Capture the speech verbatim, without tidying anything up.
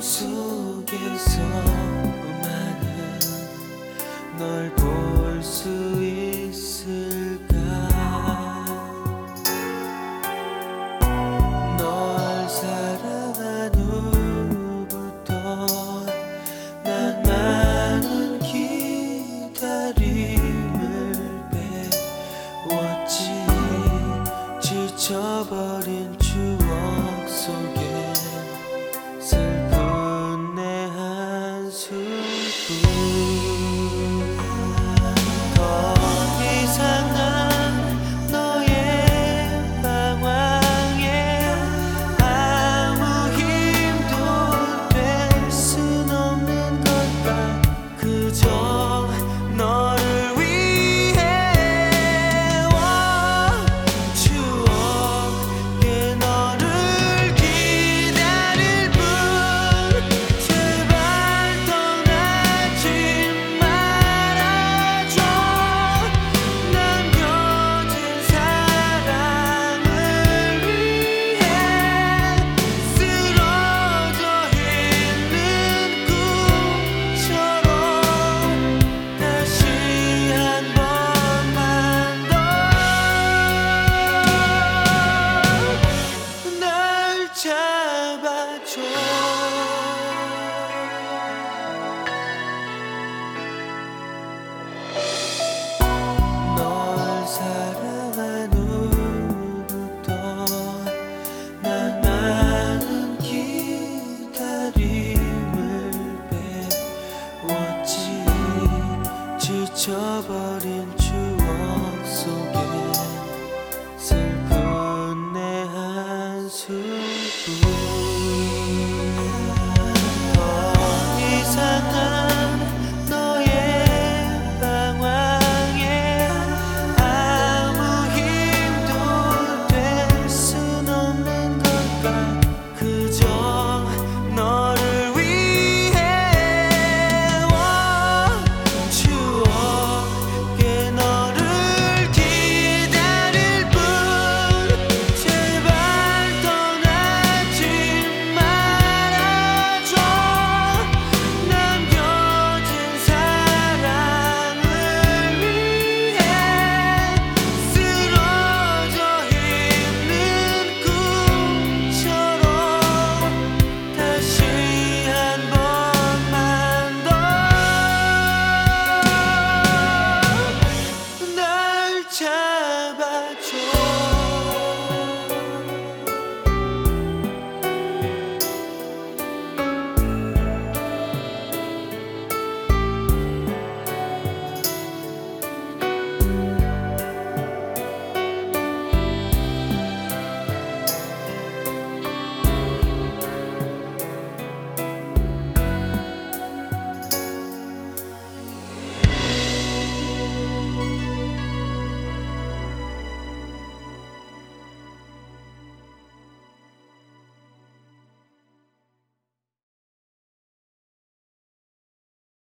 속에서만은 널 볼 수 있을까? 널 사랑한 후부터 난 많은 기다림을 배웠지. 지쳐버린 추억 속에 슬픈 내 한숨뿐. 더 이상 난 너의 방황에 아무 힘도 될 순 없는 걸까? 그저 너를 위해 와 추억에 너를 기다릴 뿐. 제발 떠나지 말아줘. 남겨진 사랑을 위해 쓰러져 있는 꿈처럼 다시 한 번만 더 날 잡아줘.